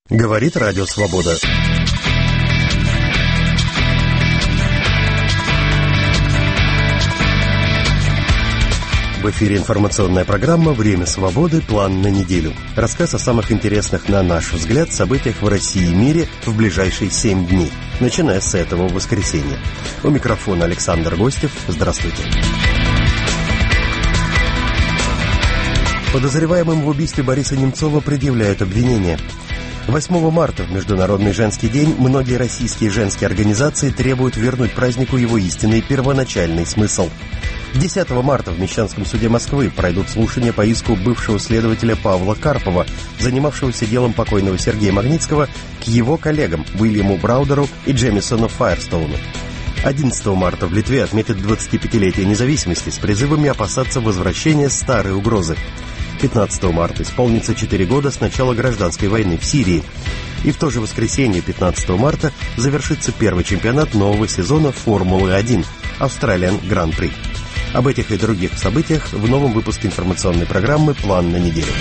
Говорит Радио Свобода. В эфире информационная программа «Время свободы. План на неделю». Рассказ о самых интересных, на наш взгляд, событиях в России и мире в ближайшие 7 дней, начиная с этого воскресенья. У микрофона Александр Гостев. Здравствуйте. Подозреваемым в убийстве Бориса Немцова предъявляют обвинения. 8 марта, в Международный женский день, многие российские женские организации требуют вернуть празднику его истинный первоначальный смысл. 10 марта в Мещанском суде Москвы пройдут слушания по иску бывшего следователя Павла Карпова, занимавшегося делом покойного Сергея Магнитского, к его коллегам Уильяму Браудеру и Джемисону Файерстоуну. 11 марта в Литве отметят 25-летие независимости с призывами опасаться возвращения старой угрозы. 15 марта исполнится 4 года с начала гражданской войны в Сирии. И в то же воскресенье, 15 марта, завершится первый чемпионат нового сезона Формулы-1 Australian Grand Prix. Об этих и других событиях в новом выпуске информационной программы «План на неделю».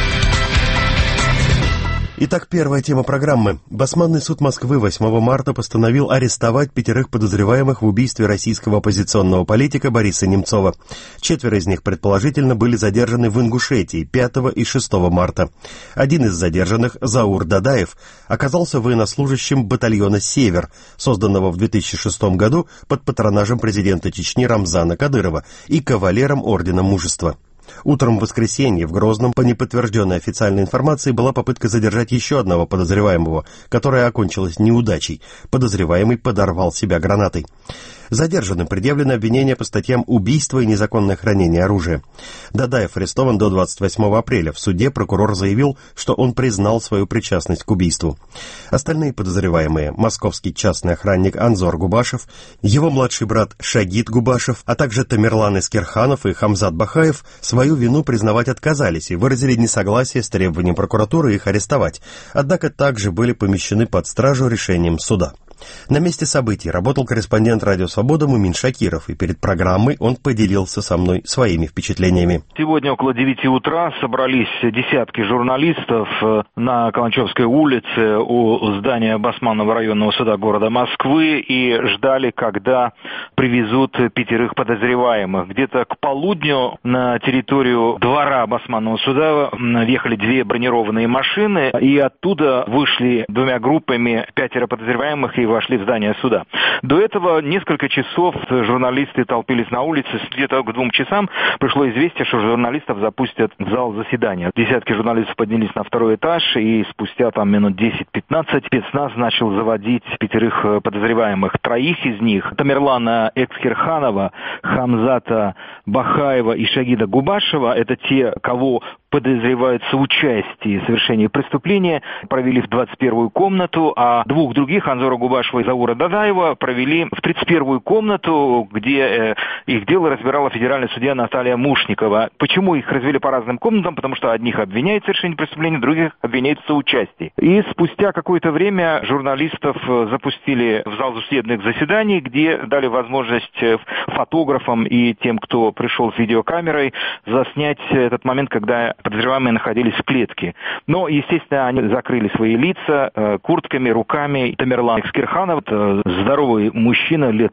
Итак, первая тема программы. Басманный суд Москвы 8 марта постановил арестовать 5 подозреваемых в убийстве российского оппозиционного политика Бориса Немцова. 4 из них, предположительно, были задержаны в Ингушетии 5 и 6 марта. Один из задержанных, Заур Дадаев, оказался военнослужащим батальона «Север», созданного в 2006 году под патронажем президента Чечни Рамзана Кадырова и кавалером Ордена Мужества. Утром в воскресенье в Грозном, по неподтвержденной официальной информации, была попытка задержать еще одного подозреваемого, которая окончилась неудачей. Подозреваемый подорвал себя гранатой. Задержанным предъявлено обвинение по статьям убийства и незаконное хранение оружия. Дадаев арестован до 28 апреля. В суде прокурор заявил, что он признал свою причастность к убийству. Остальные подозреваемые – московский частный охранник Анзор Губашев, его младший брат Шагит Губашев, а также Тамерлан Эскирханов и Хамзат Бахаев – свою вину признавать отказались и выразили несогласие с требованием прокуратуры их арестовать, однако также были помещены под стражу решением суда. На месте событий работал корреспондент «Радио Свобода» Мумин Шакиров, и перед программой он поделился со мной своими впечатлениями. Сегодня около 9 утра собрались десятки журналистов на Каланчевской улице у здания Басманного районного суда города Москвы и ждали, когда привезут 5 подозреваемых. Где-то к полудню на территорию двора Басманного суда въехали 2 бронированные машины, и оттуда вышли 2 группами 5 подозреваемых и вошли в здание суда. До этого несколько часов журналисты толпились на улице. Где-то к 2 часам пришло известие, что журналистов запустят в зал заседания. Десятки журналистов поднялись на 2-й этаж, и спустя минут 10-15 спецназ начал заводить 5 подозреваемых. 3 из них, Тамерлана Эскирханова, Хамзата Бахаева и Шагида Губашева, это те, кого подозревают в соучастии в совершении преступления, провели в 21-ю комнату, а 2 других, Анзора Губашева и Заура Дадаева, провели в 31-ю комнату, где их дело разбирала федеральный судья Наталья Мушникова. Почему их развели по разным комнатам? Потому что одних обвиняют в совершении преступления, других обвиняют в соучастии. И спустя какое-то время журналистов запустили в зал судебных заседаний, где дали возможность фотографам и тем, кто пришел с видеокамерой, заснять этот момент, когда подозреваемые находились в клетке. Но, естественно, они закрыли свои лица куртками, руками. Тамерлан Эскирханов, это здоровый мужчина лет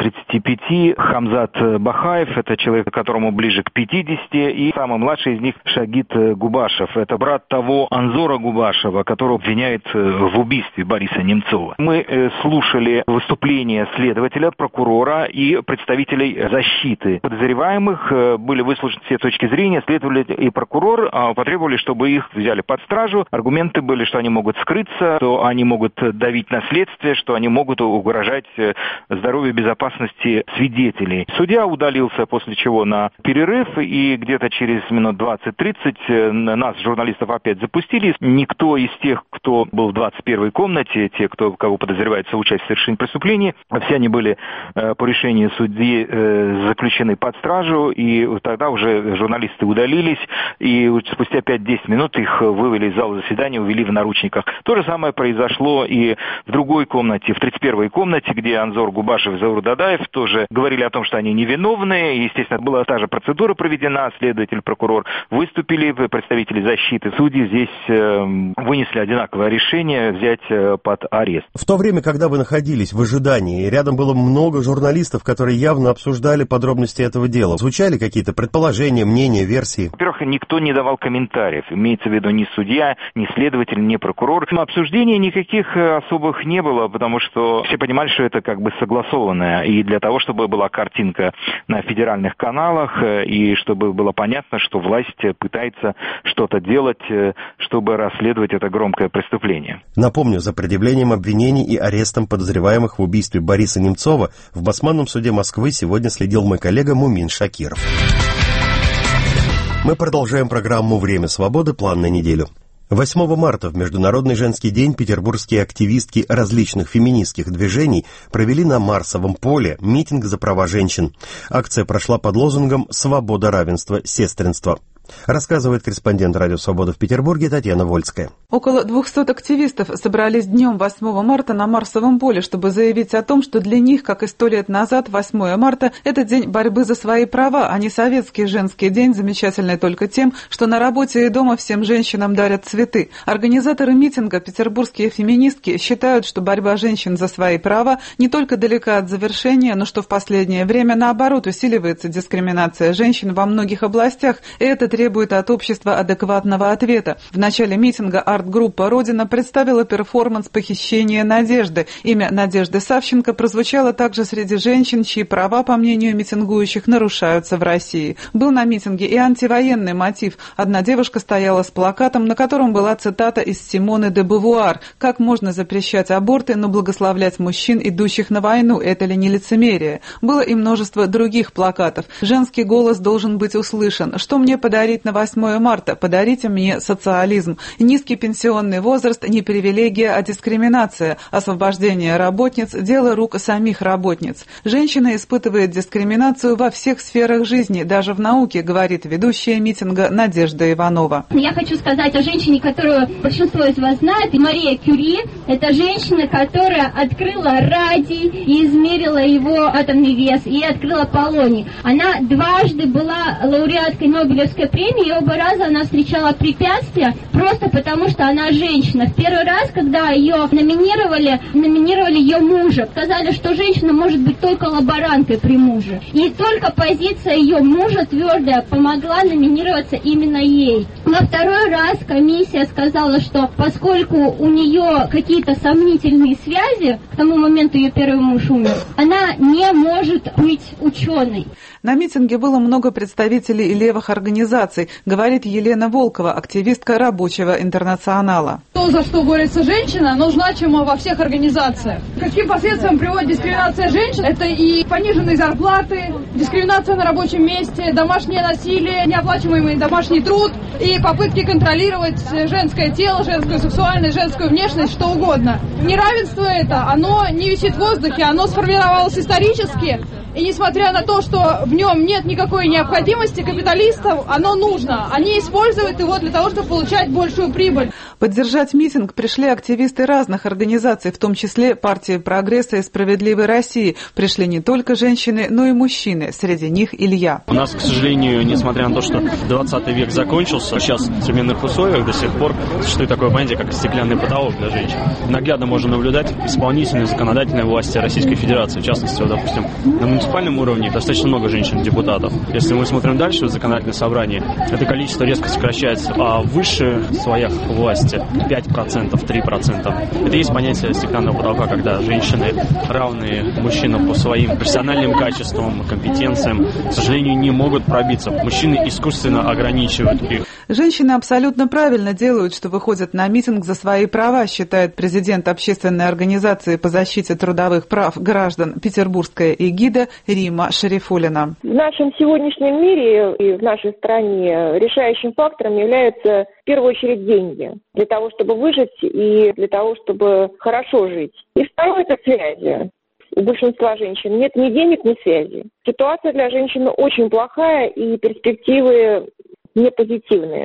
35, Хамзат Бахаев, это человек, которому ближе к 50, и самый младший из них Шагит Губашев, это брат того Анзора Губашева, которого обвиняют в убийстве Бориса Немцова. Мы слушали выступления следователя, прокурора и представителей защиты. Подозреваемых были выслушаны все точки зрения, следователь и прокурор потребовали, чтобы их взяли под стражу. Аргументы были, что они могут скрыться, что они могут давить на следствие, что они могут угрожать здоровью и безопасности свидетелей. Судья удалился, после чего на перерыв, и где-то через минут 20-30 нас, журналистов, опять запустили. Никто из тех, кто был в 21-й комнате, те, кого подозревают в соучастии в совершении преступления, все они были по решению судьи заключены под стражу, и тогда уже журналисты удалились, и спустя 5-10 минут их вывели из зала заседания, увели в наручниках. То же самое произошло и в другой комнате, в 31-й комнате, где Анзор Губашев и Заур Дадаев тоже говорили о том, что они невиновны. И, естественно, была та же процедура проведена, следователь, прокурор выступили, представители защиты, судьи здесь вынесли одинаковый одинаковое решение взять под арест. В то время, когда вы находились в ожидании, рядом было много журналистов, которые явно обсуждали подробности этого дела. Звучали какие-то предположения, мнения, версии? Во-первых, никто не давал комментариев. Имеется в виду ни судья, ни следователь, ни прокурор. Обсуждений никаких особых не было, потому что все понимали, что это как бы согласованное. И для того, чтобы была картинка на федеральных каналах, и чтобы было понятно, что власть пытается что-то делать, чтобы расследовать это громкое преступление. Напомню, за предъявлением обвинений и арестом подозреваемых в убийстве Бориса Немцова в Басманном суде Москвы сегодня следил мой коллега Мумин Шакиров. Мы продолжаем программу «Время свободы. План на неделю». 8 марта в Международный женский день петербургские активистки различных феминистских движений провели на Марсовом поле митинг за права женщин. Акция прошла под лозунгом «Свобода, равенство, сестринство». Рассказывает корреспондент «Радио Свобода» в Петербурге Татьяна Вольская. Около 200 активистов собрались днем 8 марта на Марсовом поле, чтобы заявить о том, что для них, как и 100 лет назад, 8 марта – это день борьбы за свои права, а не советский женский день, замечательный только тем, что на работе и дома всем женщинам дарят цветы. Организаторы митинга, петербургские феминистки, считают, что борьба женщин за свои права не только далека от завершения, но что в последнее время, наоборот, усиливается дискриминация женщин во многих областях, и это требует от общества адекватного ответа. В начале митинга арт-группа «Родина» представила перформанс «Похищение Надежды». Имя Надежды Савченко прозвучало также среди женщин, чьи права, по мнению митингующих, нарушаются в России. Был на митинге и антивоенный мотив. Одна девушка стояла с плакатом, на котором была цитата из Симоны де Бувуар: «Как можно запрещать аборты, но благословлять мужчин, идущих на войну? Это ли не лицемерие?» Было и множество других плакатов. «Женский голос должен быть услышан. Что мне подарить на 8 марта? Подарите мне социализм. Низкий пенсионный возраст не привилегия, а дискриминация. Освобождение работниц – дело рук самих работниц. Женщина испытывает дискриминацию во всех сферах жизни, даже в науке», говорит ведущая митинга Надежда Иванова. Я хочу сказать о женщине, которую большинство из вас знает, Мария Кюри. Это женщина, которая открыла радий и измерила его атомный вес, и открыла полоний. Она дважды была лауреаткой Нобелевской премии, и оба раза она встречала препятствия просто потому, что она женщина. В первый раз, когда ее номинировали ее мужа. Сказали, что женщина может быть только лаборанткой при муже. И только позиция ее мужа твердая помогла номинироваться именно ей. Во второй раз комиссия сказала, что поскольку у нее какие-то сомнительные связи, к тому моменту ее первый муж умер, она не может быть ученой. На митинге было много представителей левых организаций, говорит Елена Волкова, активистка Рабочего интернационала. То, за что борется женщина, оно значимо во всех организациях. Каким последствиям приводит дискриминация женщин? Это и пониженные зарплаты, дискриминация на рабочем месте, домашнее насилие, неоплачиваемый домашний труд и попытки контролировать женское тело, женскую сексуальность, женскую внешность, что угодно. Неравенство это, оно не висит в воздухе, оно сформировалось исторически. И несмотря на то, что в нем нет никакой необходимости, капиталистам оно нужно. Они используют его для того, чтобы получать большую прибыль. Поддержать митинг пришли активисты разных организаций, в том числе партии «Прогресса» и «Справедливой России». Пришли не только женщины, но и мужчины. Среди них Илья. У нас, к сожалению, несмотря на то, что 20 век закончился, сейчас в современных условиях до сих пор существует такое понятие, как стеклянный потолок для женщин. Наглядно можно наблюдать исполнительной, законодательной власти Российской Федерации. В частности, допустим, на муниципальном уровне достаточно много женщин-депутатов. Если мы смотрим дальше в законодательное собрание, это количество резко сокращается, а в высших слоях власти 5%, 3%. Это есть понятие стеклянного потолка, когда женщины, равные мужчинам по своим профессиональным качествам, компетенциям, к сожалению, не могут пробиться. Мужчины искусственно ограничивают их. Женщины абсолютно правильно делают, что выходят на митинг за свои права, считает президент общественной организации по защите трудовых прав граждан «Петербургская эгида» Римма Шарифуллина. В нашем сегодняшнем мире и в нашей стране решающим фактором являются в первую очередь деньги. Для того, чтобы выжить и для того, чтобы хорошо жить. И второе – это связи. У большинства женщин нет ни денег, ни связи. Ситуация для женщины очень плохая и перспективы не позитивные.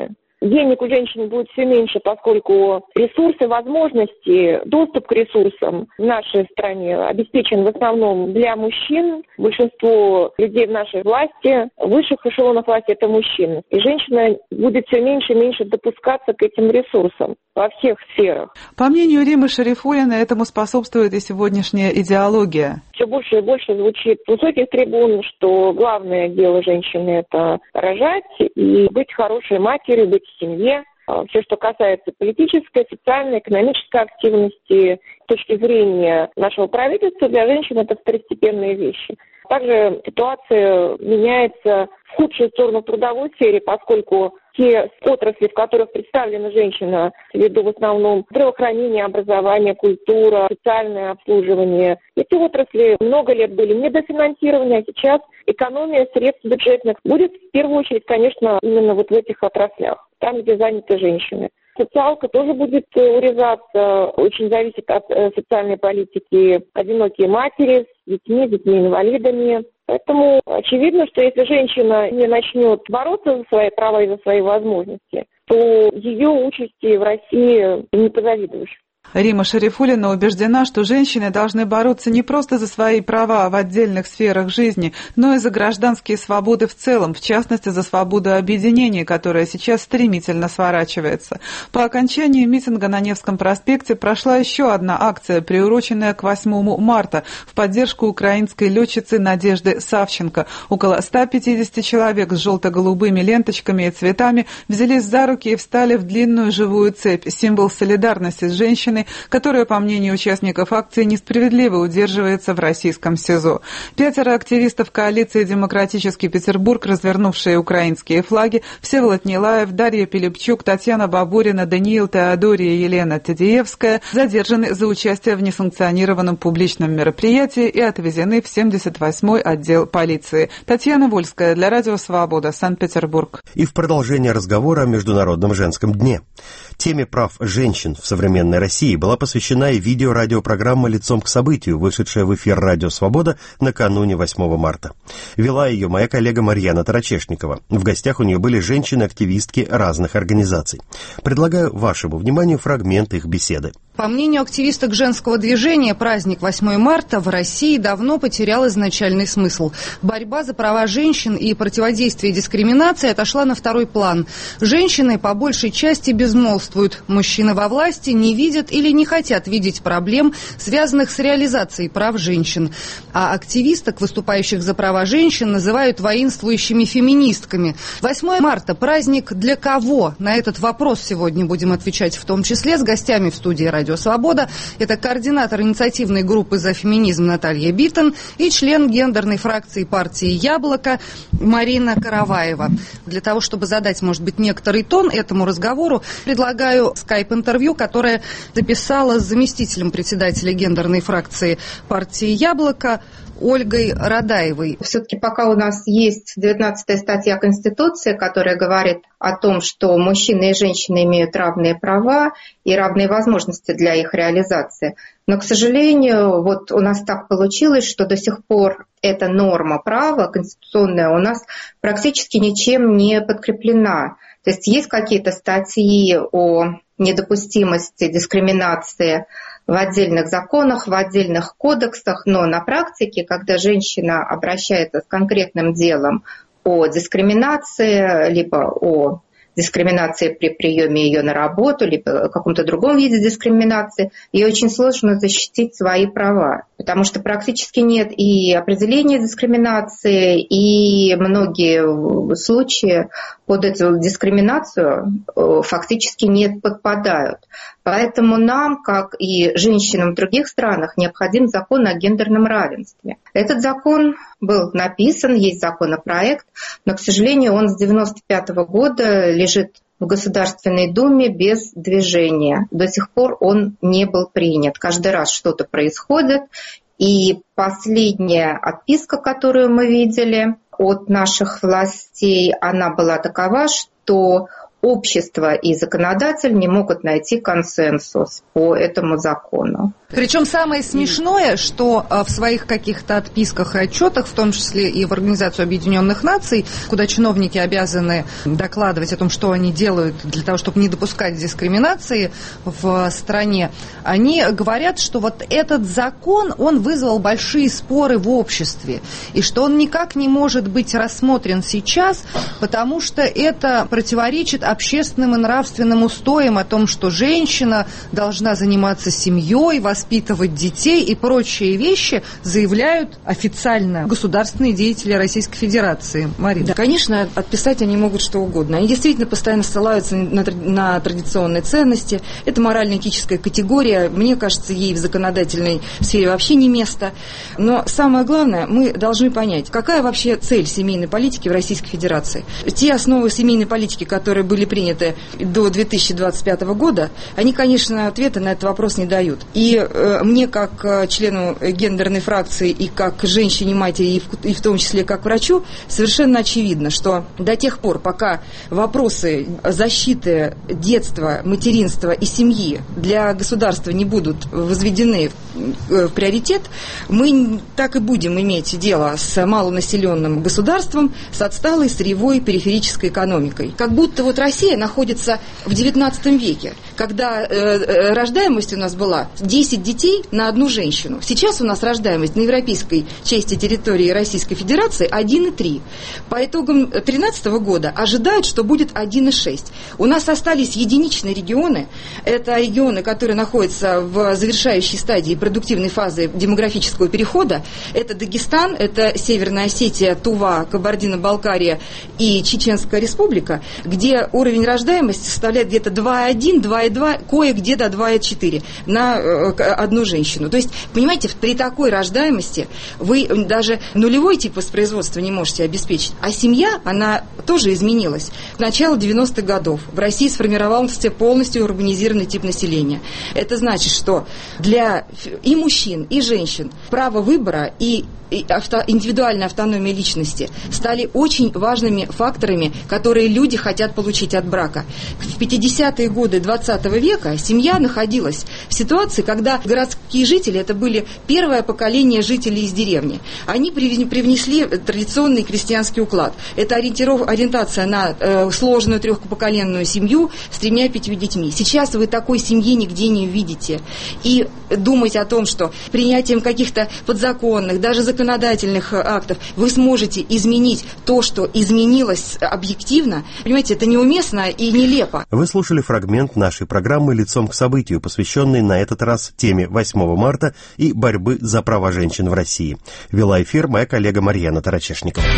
денег у женщин будет все меньше, поскольку ресурсы, возможности, доступ к ресурсам в нашей стране обеспечен в основном для мужчин. Большинство людей в нашей власти, высших эшелонов власти, это мужчины. И женщина будет все меньше и меньше допускаться к этим ресурсам во всех сферах. По мнению Риммы Шарифуллиной, этому способствует и сегодняшняя идеология. Все больше и больше звучит с высоких трибун, что главное дело женщины – это рожать и быть хорошей матерью, быть в семье. Все, что касается политической, социальной, экономической активности, с точки зрения нашего правительства, для женщин это второстепенные вещи. Также ситуация меняется в худшую сторону в трудовой сфере, поскольку те отрасли, в которых представлена женщина, ввиду в основном здравоохранение, образование, культура, социальное обслуживание, эти отрасли много лет были недофинансированы, а сейчас экономия средств бюджетных будет в первую очередь, конечно, именно вот в этих отраслях, там, где заняты женщины. Социалка тоже будет урезаться, очень зависит от социальной политики одинокие матери с детьми-инвалидами. Поэтому очевидно, что если женщина не начнет бороться за свои права и за свои возможности, то ее участи в России не позавидуешь. Римма Шарифуллина убеждена, что женщины должны бороться не просто за свои права в отдельных сферах жизни, но и за гражданские свободы в целом, в частности, за свободу объединения, которая сейчас стремительно сворачивается. По окончании митинга на Невском проспекте прошла еще одна акция, приуроченная к 8 марта, в поддержку украинской летчицы Надежды Савченко. Около 150 человек с желто-голубыми ленточками и цветами взялись за руки и встали в длинную живую цепь, символ солидарности с женщиной, которая, по мнению участников акции, несправедливо удерживается в российском СИЗО. 5 активистов коалиции «Демократический Петербург», развернувшие украинские флаги, Всеволод Нилаев, Дарья Пилипчук, Татьяна Бабурина, Даниил Теодория и Елена Тадеевская, задержаны за участие в несанкционированном публичном мероприятии и отвезены в 78-й отдел полиции. Татьяна Вольская для Радио Свобода, Санкт-Петербург. И в продолжение разговора о Международном женском дне. Теме прав женщин в современной России была посвящена и видео-радиопрограмма «Лицом к событию», вышедшая в эфир «Радио Свобода» накануне 8 марта. Вела ее моя коллега Марьяна Тарачешникова. В гостях у нее были женщины-активистки разных организаций. Предлагаю вашему вниманию фрагмент их беседы. По мнению активисток женского движения, праздник 8 марта в России давно потерял изначальный смысл. Борьба за права женщин и противодействие дискриминации отошла на второй план. Женщины по большей части безмолвствуют. Мужчины во власти не видят или не хотят видеть проблем, связанных с реализацией прав женщин. А активисток, выступающих за права женщин, называют воинствующими феминистками. 8 марта – праздник для кого? На этот вопрос сегодня будем отвечать в том числе с гостями в студии «Радио Свобода». Это координатор инициативной группы «За феминизм» Наталья Биттон и член гендерной фракции партии «Яблоко» Марина Караваева. Для того, чтобы задать, может быть, некоторый тон этому разговору, предлагаю скайп-интервью, которое записала с заместителем председателя гендерной фракции партии «Яблоко» Ольгой Радаевой. Все-таки пока у нас есть 19-я статья Конституции, которая говорит о том, что мужчины и женщины имеют равные права и равные возможности для их реализации. Но, к сожалению, вот у нас так получилось, что до сих пор эта норма права конституционная у нас практически ничем не подкреплена. То есть есть какие-то статьи о недопустимости дискриминации в отдельных законах, в отдельных кодексах, но на практике, когда женщина обращается с конкретным делом о дискриминации, либо о дискриминации при приеме ее на работу, либо каком-то другом виде дискриминации, ей очень сложно защитить свои права, потому что практически нет и определения дискриминации, и многие случаи под эту дискриминацию фактически не подпадают. Поэтому нам, как и женщинам в других странах, необходим закон о гендерном равенстве. Этот закон был написан, есть законопроект, но, к сожалению, он с 1995 года лежит в Государственной Думе без движения. До сих пор он не был принят. Каждый раз что-то происходит, и последняя отписка, которую мы видели от наших властей, она была такова, что общество и законодатель не могут найти консенсус по этому закону. Причем самое смешное, что в своих каких-то отписках и отчетах, в том числе и в Организацию Объединенных Наций, куда чиновники обязаны докладывать о том, что они делают для того, чтобы не допускать дискриминации в стране, они говорят, что вот этот закон, он вызвал большие споры в обществе, и что он никак не может быть рассмотрен сейчас, потому что это противоречит общественным и нравственным устоям о том, что женщина должна заниматься семьей, воспитывать детей и прочие вещи, заявляют официально государственные деятели Российской Федерации. Марина. Да, конечно, отписать они могут что угодно. Они действительно постоянно ссылаются на традиционные ценности. Это морально-этическая категория. Мне кажется, ей в законодательной сфере вообще не место. Но самое главное, мы должны понять, какая вообще цель семейной политики в Российской Федерации. Те основы семейной политики, которые были приняты до 2025 года, они, конечно, ответа на этот вопрос не дают. И мне, как члену гендерной фракции и как женщине-матери, и в том числе как врачу, совершенно очевидно, что до тех пор, пока вопросы защиты детства, материнства и семьи для государства не будут возведены в приоритет, мы так и будем иметь дело с малонаселенным государством, с отсталой сырьевой периферической экономикой. Как будто вот Россия находится в XIX веке, когда рождаемость у нас была 10 детей на одну женщину. Сейчас у нас рождаемость на европейской части территории Российской Федерации 1,3. По итогам 2013 года ожидают, что будет 1,6. У нас остались единичные регионы. Это регионы, которые находятся в завершающей стадии продуктивной фазы демографического перехода. Это Дагестан, это Северная Осетия, Тува, Кабардино-Балкария и Чеченская Республика, где уровень рождаемости составляет где-то 2,1, 2,2, кое-где до 2,4 на одну женщину. То есть, понимаете, при такой рождаемости вы даже нулевой тип воспроизводства не можете обеспечить. А семья, она тоже изменилась. К началу 90-х годов в России сформировался полностью урбанизированный тип населения. Это значит, что для и мужчин, и женщин право выбора и индивидуальная автономия личности стали очень важными факторами, которые люди хотят получить от брака. В 50-е годы 20 века семья находилась в ситуации, когда городские жители, это были первое поколение жителей из деревни. Они привнесли традиционный крестьянский уклад. Это ориентация на сложную трехпоколенную семью с 3-5 детьми. Сейчас вы такой семьи нигде не увидите. И думать о том, что принятием каких-то подзаконных, даже законодательных актов вы сможете изменить то, что изменилось объективно, понимаете, это неуместно и нелепо. Вы слушали фрагмент нашей программы «Лицом к событию», посвященной на этот раз теме 8 марта и борьбы за права женщин в России. Вела эфир моя коллега Марьяна Тарачешникова.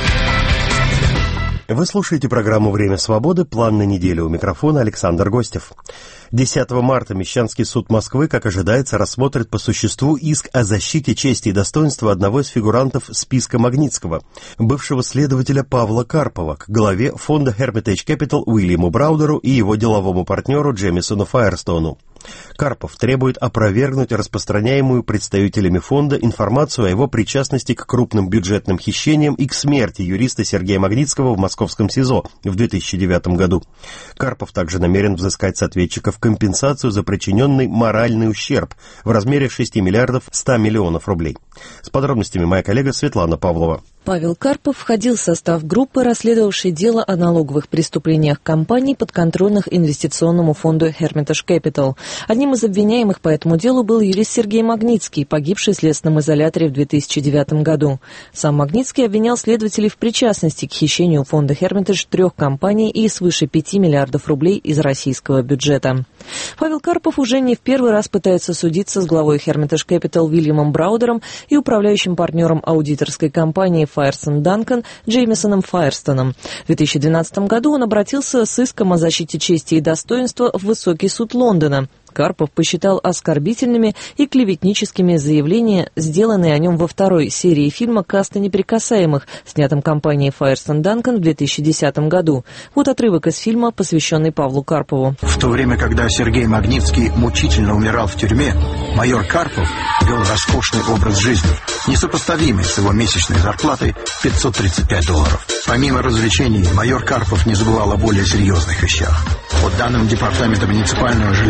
Вы слушаете программу «Время свободы». План на неделю. У микрофона Александр Гостев. 10 марта Мещанский суд Москвы, как ожидается, рассмотрит по существу иск о защите чести и достоинства одного из фигурантов списка Магнитского, бывшего следователя Павла Карпова, к главе фонда Hermitage Capital Уильяму Браудеру и его деловому партнеру Джемисону Файерстоуну. Карпов требует опровергнуть распространяемую представителями фонда информацию о его причастности к крупным бюджетным хищениям и к смерти юриста Сергея Магнитского в московском СИЗО в 2009 году. Карпов также намерен взыскать с ответчиков компенсацию за причиненный моральный ущерб в размере 6 миллиардов 100 миллионов рублей. С подробностями моя коллега Светлана Павлова. Павел Карпов входил в состав группы, расследовавшей дело о налоговых преступлениях компаний, подконтрольных инвестиционному фонду Hermitage Capital. Одним из обвиняемых по этому делу был юрист Сергей Магнитский, погибший в следственном изоляторе в 2009 году. Сам Магнитский обвинял следователей в причастности к хищению фонда Hermitage 3 компаний и свыше 5 миллиардов рублей из российского бюджета. Павел Карпов уже не в первый раз пытается судиться с главой Hermitage Capital Уильямом Браудером и управляющим партнером аудиторской компании Файерсон Данкан Джеймисоном Файерстоном. В 2012 году он обратился с иском о защите чести и достоинства в Высокий суд Лондона. Карпов посчитал оскорбительными и клеветническими заявления, сделанные о нем во второй серии фильма «Каста неприкасаемых», снятом компанией Файерсон Данкан в 2010 году. Вот отрывок из фильма, посвященный Павлу Карпову. В то время, когда Сергей Магнитский мучительно умирал в тюрьме, майор Карпов вел роскошный образ жизни, несопоставимый с его месячной зарплатой $535. Помимо развлечений, майор Карпов не забывал о более серьезных вещах. По данным Департамента муниципального жилья,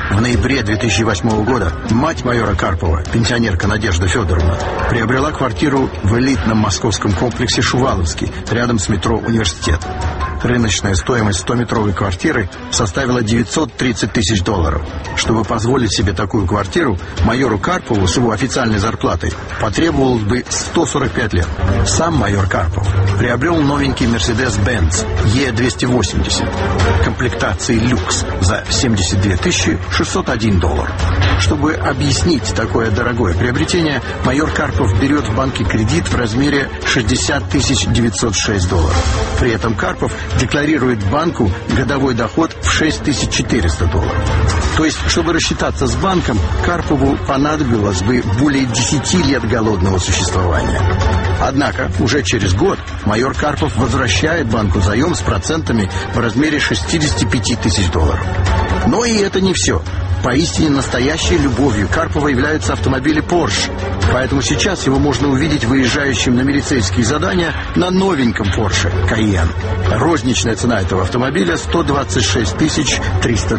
В ноябре 2008 года мать майора Карпова, пенсионерка Надежда Федоровна, приобрела квартиру в элитном московском комплексе «Шуваловский», рядом с метро «Университет». Рыночная стоимость 100-метровой квартиры составила $930 тысяч. Чтобы позволить себе такую квартиру, майору Карпову с его официальной зарплатой потребовалось бы 145 лет. Сам майор Карпов приобрел новенький Mercedes-Benz E280 комплектации люкс за $72 601. Чтобы объяснить такое дорогое приобретение, майор Карпов берет в банке кредит в размере $60 906. При этом Карпов декларирует банку годовой доход в $6 400. То есть, чтобы рассчитаться с банком, Карпову понадобилось бы более 10 лет голодного существования. Однако, уже через год майор Карпов возвращает банку заем с процентами в размере $65 тысяч. Но и это не все. Поистине настоящей любовью Карпова являются автомобили Porsche. Поэтому сейчас его можно увидеть выезжающим на милицейские задания на новеньком Porsche Cayenne. Розничная цена этого автомобиля $126 300.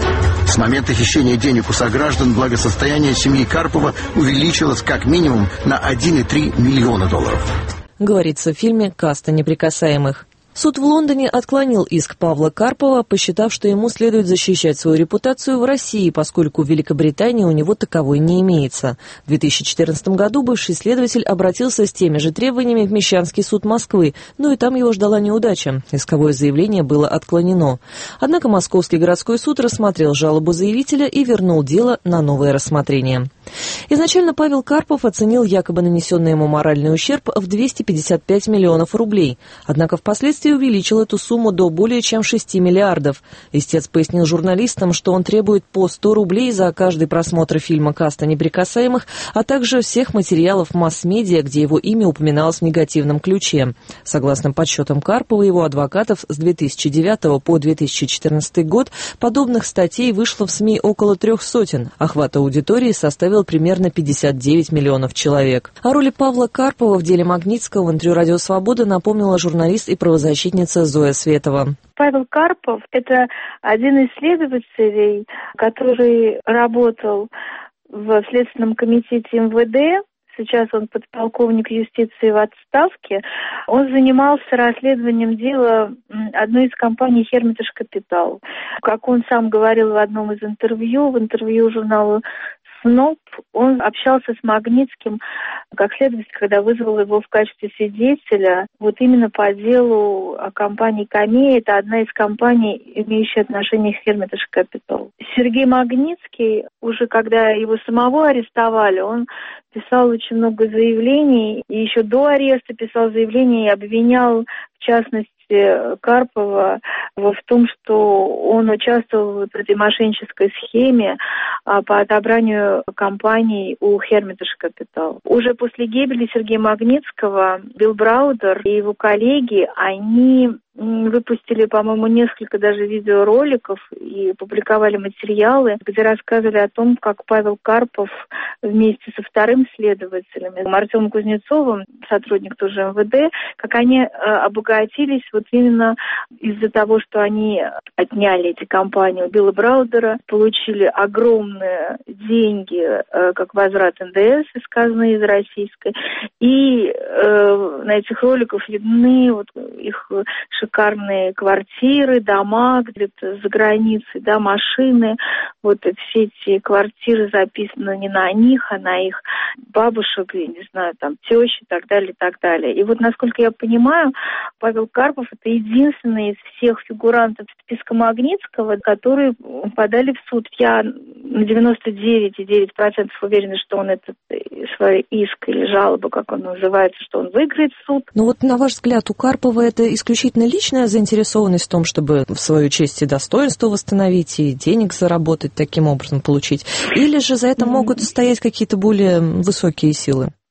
С момента хищения денег у сограждан благосостояние семьи Карпова увеличилось как минимум на $1,3 миллиона. Говорится в фильме «Каста неприкасаемых». Суд в Лондоне отклонил иск Павла Карпова, посчитав, что ему следует защищать свою репутацию в России, поскольку в Великобритании у него таковой не имеется. В 2014 году бывший следователь обратился с теми же требованиями в Мещанский суд Москвы, но и там его ждала неудача. Исковое заявление было отклонено. Однако Московский городской суд рассмотрел жалобу заявителя и вернул дело на новое рассмотрение. Изначально Павел Карпов оценил якобы нанесенный ему моральный ущерб в 255 миллионов рублей. Однако впоследствии увеличил эту сумму до более чем 6 миллиардов. Истец пояснил журналистам, что он требует по 100 рублей за каждый просмотр фильма «Каста неприкасаемых», а также всех материалов масс-медиа, где его имя упоминалось в негативном ключе. Согласно подсчетам Карпова и его адвокатов, с 2009 по 2014 год подобных статей вышло в СМИ около 300. Охват аудитории составил примерно 59 миллионов человек. О роли Павла Карпова в деле Магнитского в интервью «Радио Свобода» напомнила журналист и правозащитница Зоя Светова. Павел Карпов – это один из следователей, который работал в Следственном комитете МВД. Сейчас он подполковник юстиции в отставке. Он занимался расследованием дела одной из компаний «Hermitage Capital». Как он сам говорил в одном из интервью, в интервью журналу СНОП, он общался с Магнитским как следователь, когда вызвал его в качестве свидетеля, вот именно по делу о компании «Камея». Это одна из компаний, имеющая отношение к Hermitage Capital. Сергей Магнитский, уже когда его самого арестовали, он писал очень много заявлений, и еще до ареста писал заявления и обвинял, в частности, Карпова в том, что он участвовал в этой мошеннической схеме по отобранию компаний у Hermitage Capital. Уже после гибели Сергея Магнитского Билл Браудер и его коллеги, они выпустили, по-моему, несколько даже видеороликов и публиковали материалы, где рассказывали о том, как Павел Карпов вместе со вторым следователем, Артемом Кузнецовым, сотрудник тоже МВД, как они обогатились вот именно из-за того, что они отняли эти компании у Билла Браудера, получили огромные деньги, как возврат НДС из казны, из российской, и на этих роликах видны вот их шикарные квартиры, дома где-то за границей, да, машины. Вот все эти квартиры записаны не на них, а на их бабушек, я не знаю, там, тещи и так далее, и так далее. И вот, насколько я понимаю, Павел Карпов – это единственный из всех фигурантов списка Магнитского, которые подали в суд. Я на 99,9% уверена, что он этот свой иск или жалобу, как он называется, что он выиграет суд. Ну вот, на ваш взгляд, у Карпова это исключительно личная заинтересованность в том, чтобы в свою честь и достоинство восстановить, и денег заработать, таким образом получить? Или же за это могут стоять какие-то более высокие силы?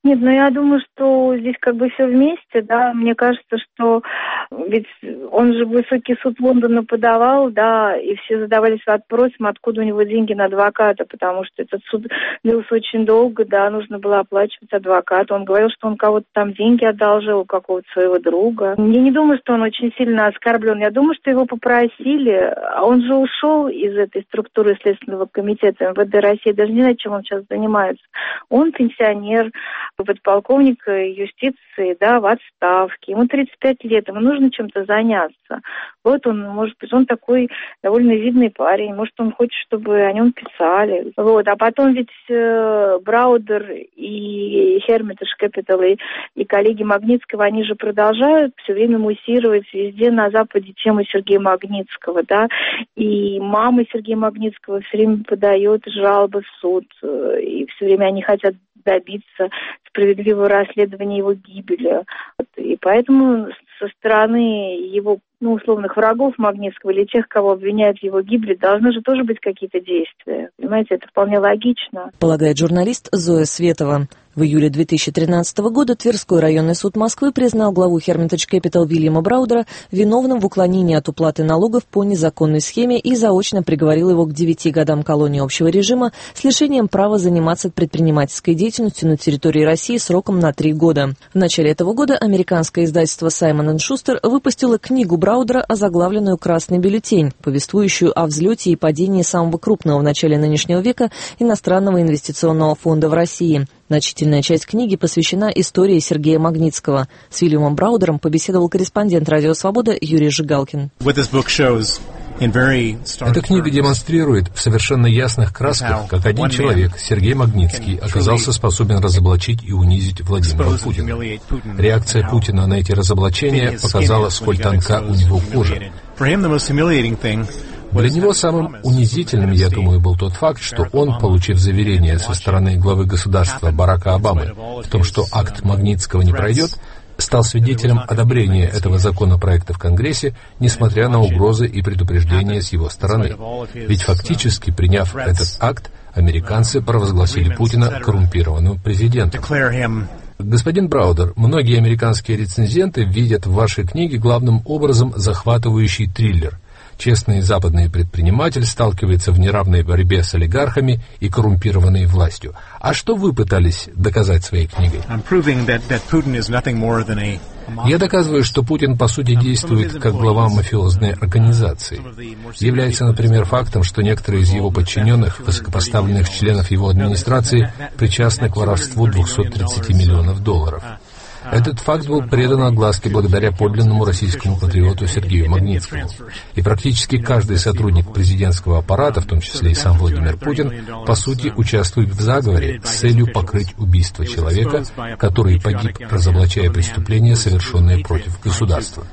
Нет, я думаю, что здесь как бы все вместе, да. Мне кажется, что ведь он же в высокий суд Лондона подавал, да, и все задавались вопросом, откуда у него деньги на адвоката, потому что этот суд длился очень долго, да, нужно было оплачивать адвоката. Он говорил, что он кого-то там деньги одолжил, у какого-то своего друга. Я не думаю, что он очень сильно оскорблен. Я думаю, что его попросили, а он же ушел из этой структуры Следственного комитета МВД России. Даже не знаю, чем он сейчас занимается. Он пенсионер, подполковник юстиции, да, в отставке. Ему 35 лет, ему нужно чем-то заняться. Вот он, может быть, он такой довольно видный парень, может, он хочет, чтобы о нем писали. Вот. А потом ведь Браудер и Hermitage Capital и коллеги Магнитского, они же продолжают все время муссировать везде на Западе тему Сергея Магнитского, да, и мама Сергея Магнитского все время подает жалобы в суд, и все время они хотят добиться справедливого расследования его гибели. И поэтому со стороны его, условных врагов Магнитского или тех, кого обвиняют в его гибели, должны же тоже быть какие-то действия. Понимаете, это вполне логично. Полагает журналист Зоя Светова. В июле 2013 года Тверской районный суд Москвы признал главу Hermitage Capital Вильяма Браудера виновным в уклонении от уплаты налогов по незаконной схеме и заочно приговорил его к 9 годам колонии общего режима с лишением права заниматься предпринимательской деятельностью на территории России сроком на 3 года. В начале этого года американское издательство Simon & Schuster выпустило книгу Браудера, озаглавленную «Красный бюллетень», повествующую о взлете и падении самого крупного в начале нынешнего века иностранного инвестиционного фонда в России. Значительная часть книги посвящена истории Сергея Магнитского. С Вильямом Браудером побеседовал корреспондент «Радио Свобода» Юрий Жигалкин. Эта книга демонстрирует в совершенно ясных красках, как один человек, Сергей Магнитский, оказался способен разоблачить и унизить Владимира Путина. Реакция Путина на эти разоблачения показала, сколь тонка у него кожа. Для него самым унизительным, я думаю, был тот факт, что он, получив заверение со стороны главы государства Барака Обамы в том, что акт Магнитского не пройдет, стал свидетелем одобрения этого законопроекта в Конгрессе, несмотря на угрозы и предупреждения с его стороны. Ведь фактически, приняв этот акт, американцы провозгласили Путина коррумпированным президентом. Господин Браудер, многие американские рецензенты видят в вашей книге главным образом захватывающий триллер. Честный западный предприниматель сталкивается в неравной борьбе с олигархами и коррумпированной властью. А что вы пытались доказать своей книгой? Я доказываю, что Путин, по сути, действует как глава мафиозной организации. Является, например, фактом, что некоторые из его подчиненных, высокопоставленных членов его администрации, причастны к воровству 230 миллионов долларов. Этот факт был предан огласке благодаря подлинному российскому патриоту Сергею Магнитскому. И практически каждый сотрудник президентского аппарата, в том числе и сам Владимир Путин, по сути, участвует в заговоре с целью покрыть убийство человека, который погиб, разоблачая преступления, совершенные против государства.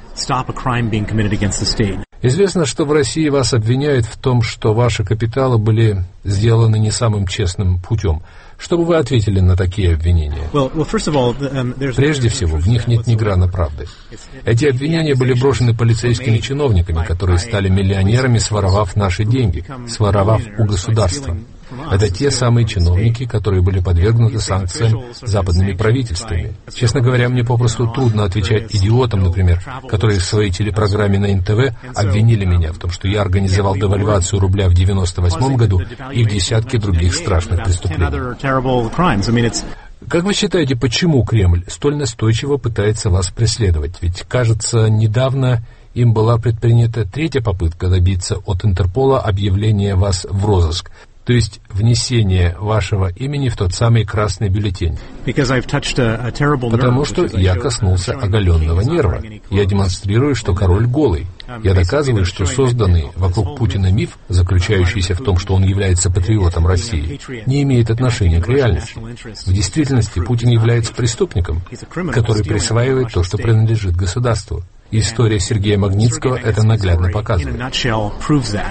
Известно, что в России вас обвиняют в том, что ваши капиталы были сделаны не самым честным путем. Что бы вы ответили на такие обвинения? Прежде всего, в них нет ни грана правды. Эти обвинения были брошены полицейскими чиновниками, которые стали миллионерами, своровав наши деньги, своровав у государства. Это те самые чиновники, которые были подвергнуты санкциям западными правительствами. Честно говоря, мне попросту трудно отвечать идиотам, например, которые в своей телепрограмме на НТВ обвинили меня в том, что я организовал девальвацию рубля в 1998 году и в десятке других страшных преступлений. Как вы считаете, почему Кремль столь настойчиво пытается вас преследовать? Ведь, кажется, недавно им была предпринята третья попытка добиться от Интерпола объявления вас в розыск, то есть внесение вашего имени в тот самый красный бюллетень. Потому что я коснулся оголенного нерва. Я демонстрирую, что король голый. Я доказываю, что созданный вокруг Путина миф, заключающийся в том, что он является патриотом России, не имеет отношения к реальности. В действительности Путин является преступником, который присваивает то, что принадлежит государству. История Сергея Магнитского это наглядно показывает.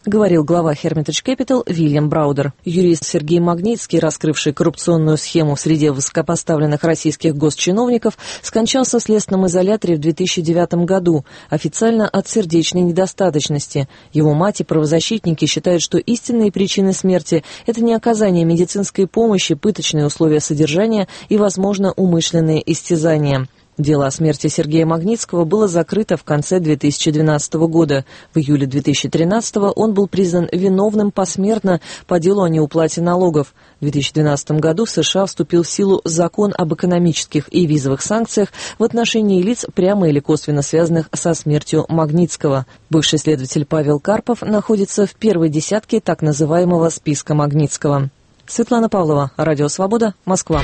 говорил глава Hermitage Capital Вильям Браудер. Юрист Сергей Магнитский, раскрывший коррупционную схему в среде высокопоставленных российских госчиновников, скончался в следственном изоляторе в 2009 году, официально от сердечной недостаточности. Его мать и правозащитники считают, что истинные причины смерти – это не оказание медицинской помощи, пыточные условия содержания и, возможно, умышленные истязания. Дело о смерти Сергея Магнитского было закрыто в конце 2012 года. В июле 2013 он был признан виновным посмертно по делу о неуплате налогов. В 2012 году в США вступил в силу закон об экономических и визовых санкциях в отношении лиц, прямо или косвенно связанных со смертью Магнитского. Бывший следователь Павел Карпов находится в первой десятке так называемого списка Магнитского. Светлана Павлова, Радио Свобода, Москва.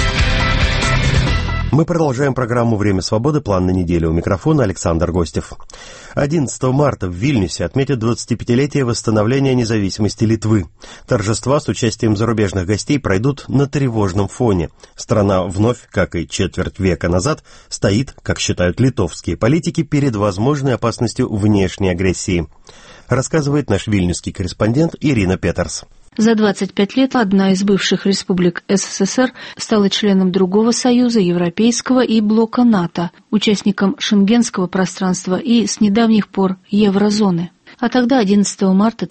Мы продолжаем программу «Время свободы». План на неделю. У микрофона Александр Гостев. 11 марта в Вильнюсе отметят 25-летие восстановления независимости Литвы. Торжества с участием зарубежных гостей пройдут на тревожном фоне. Страна вновь, как и четверть века назад, стоит, как считают литовские политики, перед возможной опасностью внешней агрессии. Рассказывает наш вильнюсский корреспондент Ирина Петерс. За 25 лет одна из бывших республик СССР стала членом другого союза, Европейского и блока НАТО, участником Шенгенского пространства и с недавних пор еврозоны. А тогда, 11 марта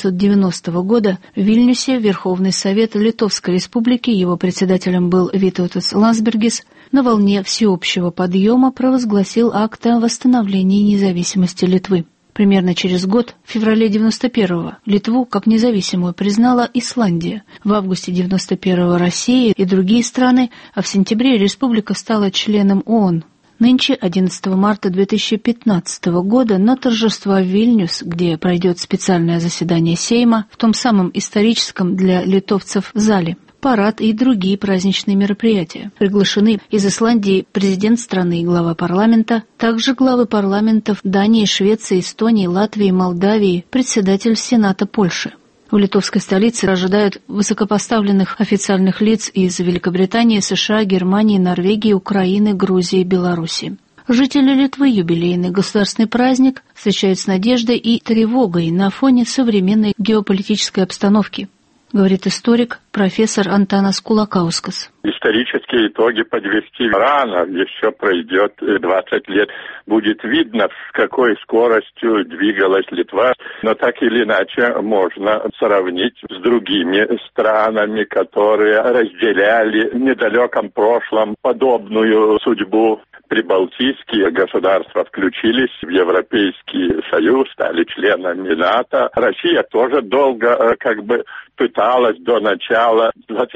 1990 года, в Вильнюсе Верховный Совет Литовской Республики, его председателем был Витаутас Лансбергис, на волне всеобщего подъема провозгласил акт о восстановлении независимости Литвы. Примерно через год, в феврале 91-го, Литву как независимую признала Исландия, в августе 91-го Россия и другие страны, а в сентябре республика стала членом ООН. Нынче, 11 марта 2015 года, на торжества в Вильнюс, где пройдет специальное заседание Сейма, в том самом историческом для литовцев зале, парад и другие праздничные мероприятия. Приглашены из Исландии президент страны и глава парламента, также главы парламентов Дании, Швеции, Эстонии, Латвии, Молдавии, председатель Сената Польши. В литовской столице ожидают высокопоставленных официальных лиц из Великобритании, США, Германии, Норвегии, Украины, Грузии и Беларуси. Жители Литвы юбилейный государственный праздник встречают с надеждой и тревогой на фоне современной геополитической обстановки, говорит историк, профессор Антанас Кулакаускас. Исторические итоги подвести рано, еще пройдет 20 лет. Будет видно, с какой скоростью двигалась Литва, но так или иначе можно сравнить с другими странами, которые разделяли в недалеком прошлом подобную судьбу. Прибалтийские государства включились в Европейский Союз, стали членами НАТО. Россия тоже долго пыталась до начала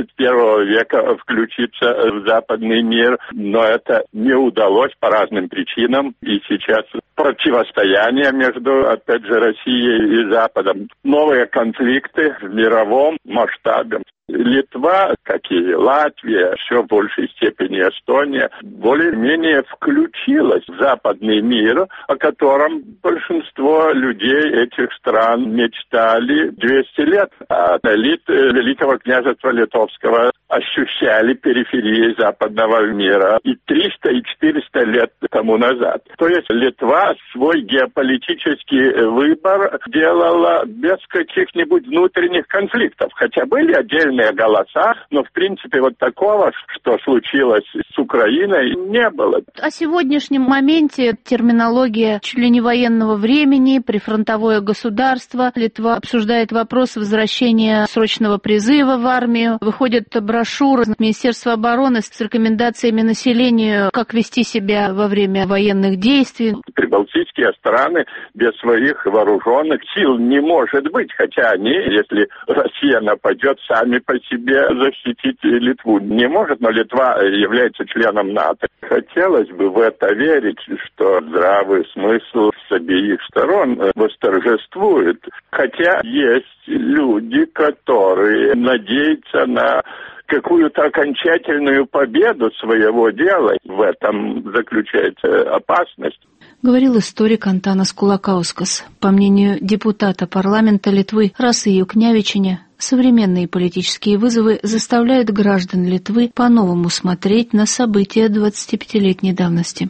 21 века включиться в западный мир, но это не удалось по разным причинам. И сейчас противостояние между, опять же, Россией и Западом. Новые конфликты в мировом масштабе. Литва, как и Латвия, еще в большей степени Эстония, более-менее включилась в западный мир, о котором большинство людей этих стран мечтали 200 лет. А элиты Великого княжества Литовского ощущали периферии западного мира и 300, и 400 лет тому назад. То есть Литва свой геополитический выбор делала без каких-нибудь внутренних конфликтов. Хотя были отдельные голоса, но в принципе вот такого, что случилось с Украиной, не было. О сегодняшнем моменте терминология чуть ли не военного времени, прифронтовое государство. Литва обсуждает вопрос возвращения срочного призыва в армию. Выходят брошюры Министерства обороны с рекомендациями населению, как вести себя во время военных действий. Прибалтийские страны без своих вооруженных сил не может быть, хотя они, если Россия нападет, сами по себе защитить Литву не может, но Литва является членом НАТО. Хотелось бы в это верить, что здравый смысл с обеих сторон восторжествует. Хотя есть люди, которые надеются на какую-то окончательную победу своего дела. В этом заключается опасность. Говорил историк Антанас Кулакаускас. По мнению депутата парламента Литвы Расы Юкнявичине, современные политические вызовы заставляют граждан Литвы по-новому смотреть на события 25-летней давности.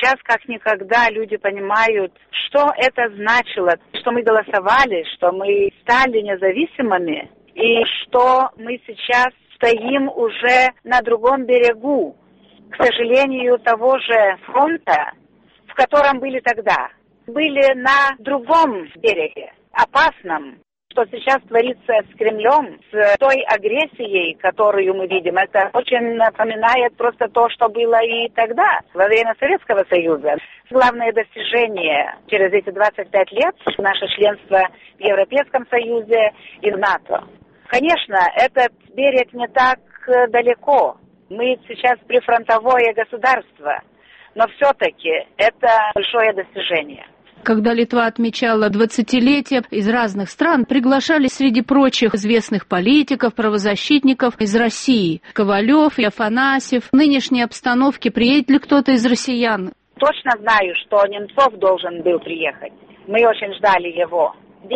Сейчас, как никогда, люди понимают, что это значило, что мы голосовали, что мы стали независимыми, и что мы сейчас стоим уже на другом берегу, к сожалению, того же фронта, в котором были тогда. Были на другом береге, опасном. Что сейчас творится с Кремлем, с той агрессией, которую мы видим, это очень напоминает просто то, что было и тогда, во время Советского Союза. Главное достижение через эти 25 лет – наше членство в Европейском Союзе и в НАТО. Конечно, этот берег не так далеко. Мы сейчас прифронтовое государство, но все-таки это большое достижение. Когда Литва отмечала 20-летие, из разных стран приглашали среди прочих известных политиков, правозащитников из России. Ковалев и Афанасьев. В нынешней обстановке приедет ли кто-то из россиян? Точно знаю, что Немцов должен был приехать. Мы очень ждали его.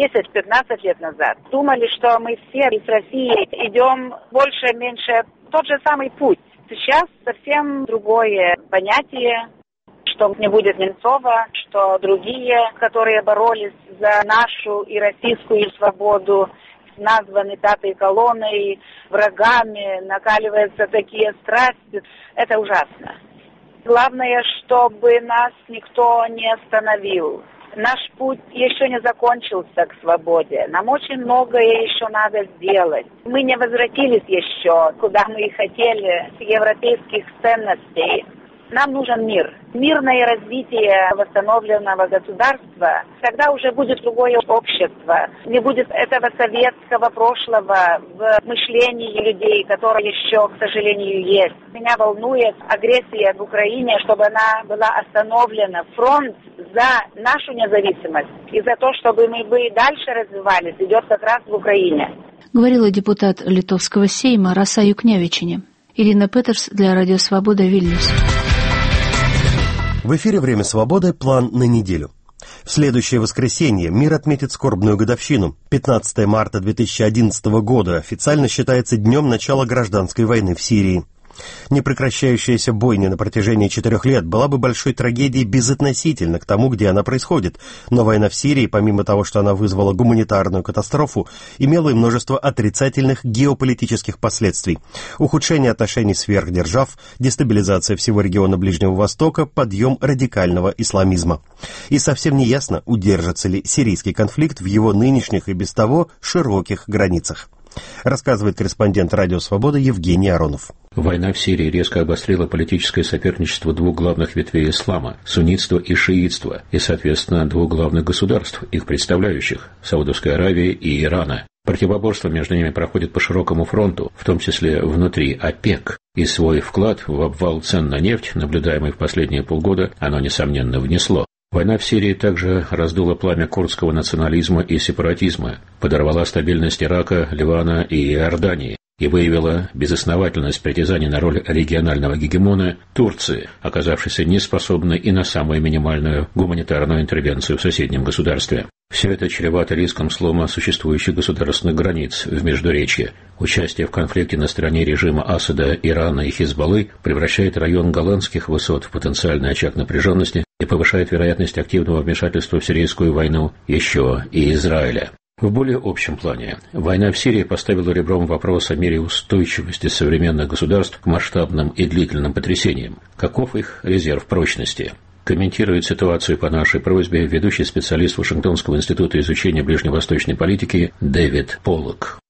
10-15 лет назад. Думали, что мы все из России идем больше-меньше тот же самый путь. Сейчас совсем другое понятие. Что не будет Немцова, что другие, которые боролись за нашу и российскую свободу, названы пятой колонной, врагами, накаливаются такие страсти. Это ужасно. Главное, чтобы нас никто не остановил. Наш путь еще не закончился к свободе. Нам очень многое еще надо сделать. Мы не возвратились еще, куда мы и хотели, с европейских ценностей. Нам нужен мир. Мирное развитие восстановленного государства. Тогда уже будет другое общество. Не будет этого советского прошлого в мышлении людей, которое еще, к сожалению, есть. Меня волнует агрессия в Украине, чтобы она была остановлена. Фронт за нашу независимость и за то, чтобы мы бы дальше развивались, идет как раз в Украине. Говорила депутат Литовского сейма Раса Юкнявичине. Ирина Петерс для Радио Свобода, Вильнюс. В эфире «Время свободы». План на неделю. В следующее воскресенье мир отметит скорбную годовщину. 15 марта 2011 года официально считается днем начала гражданской войны в Сирии. Непрекращающаяся бойня на протяжении 4 лет была бы большой трагедией безотносительно к тому, где она происходит, но война в Сирии, помимо того, что она вызвала гуманитарную катастрофу, имела и множество отрицательных геополитических последствий. Ухудшение отношений сверхдержав, дестабилизация всего региона Ближнего Востока, подъем радикального исламизма. И совсем не ясно, удержится ли сирийский конфликт в его нынешних и без того широких границах. Рассказывает корреспондент Радио Свобода Евгений Аронов. Война в Сирии резко обострила политическое соперничество двух главных ветвей ислама – суннитства и шиитства, и, соответственно, двух главных государств, их представляющих – Саудовской Аравии и Ирана. Противоборство между ними проходит по широкому фронту, в том числе внутри ОПЕК, и свой вклад в обвал цен на нефть, наблюдаемый в последние полгода, оно, несомненно, внесло. Война в Сирии также раздула пламя курдского национализма и сепаратизма, подорвала стабильность Ирака, Ливана и Иордании и выявила безосновательность притязаний на роль регионального гегемона Турции, оказавшейся неспособной и на самую минимальную гуманитарную интервенцию в соседнем государстве. Все это чревато риском слома существующих государственных границ в Междуречье. Участие в конфликте на стороне режима Асада, Ирана и Хизбаллы превращает район Голландских высот в потенциальный очаг напряженности и повышает вероятность активного вмешательства в сирийскую войну еще и Израиля. В более общем плане, война в Сирии поставила ребром вопрос о мере устойчивости современных государств к масштабным и длительным потрясениям. Каков их резерв прочности? Комментирует ситуацию по нашей просьбе ведущий специалист Вашингтонского института изучения ближневосточной политики Дэвид Поллок.